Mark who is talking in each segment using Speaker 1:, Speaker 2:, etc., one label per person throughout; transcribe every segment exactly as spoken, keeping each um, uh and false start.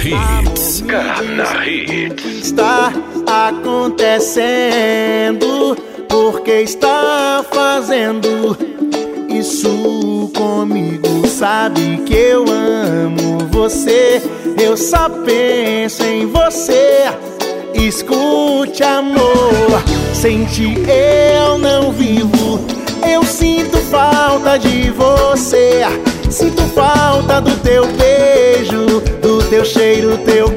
Speaker 1: Hits, Garna Hits.
Speaker 2: Está acontecendo, porque está fazendo isso comigo. Sabe que eu amo você, eu só penso em você. Escute, amor, sem ti eu não vivo. Eu sinto falta de você, sinto falta do teu beijo, do teu cheiro, teu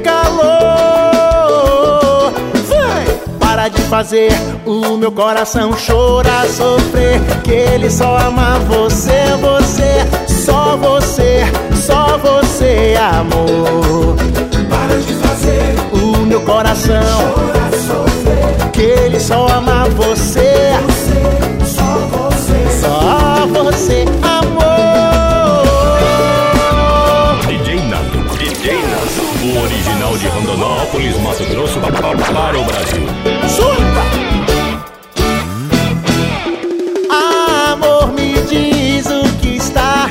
Speaker 2: calor. Vai! Para de fazer o meu coração chorar, sofrer, que ele só ama você, você, só você, só você, amor.
Speaker 3: Para de fazer
Speaker 2: o meu coração
Speaker 3: chorar, sofrer,
Speaker 2: que ele só ama você,
Speaker 3: você, só você,
Speaker 2: só você, amor.
Speaker 1: D J Nando, D J Nando, o original de Rondonópolis, Mato Grosso, para o Brasil.
Speaker 2: Surta! Amor, me diz o que está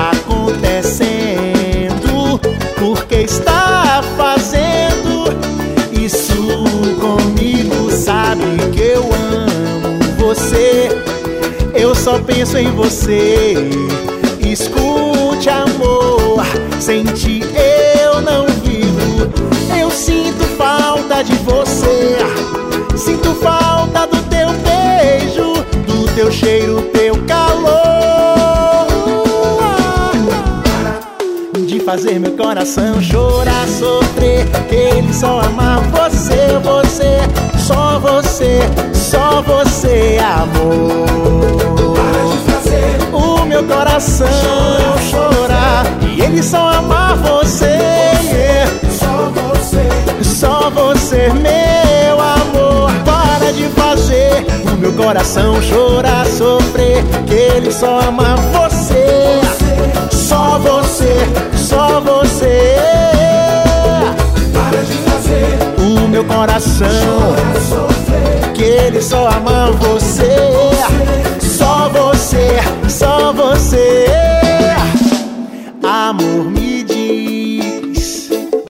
Speaker 2: acontecendo, porque está fazendo isso comigo. Sabe que eu amo você, eu só penso em você. Escute, amor, sem ti eu não vivo. Eu sinto falta de você, sinto falta do teu beijo, do teu cheiro, teu calor. De fazer meu coração chorar, sofrer, que ele só ama você, você, só você, só você, amor.
Speaker 3: para de fazer
Speaker 2: O meu coração chorar, e ele só ama você, yeah.
Speaker 3: só você,
Speaker 2: Só você, meu amor. Para de fazer o meu coração chorar, sofrer, que ele só ama você, só você, só você.
Speaker 3: para de fazer
Speaker 2: O meu coração,
Speaker 3: chorar, sofrer,
Speaker 2: que ele só ama você,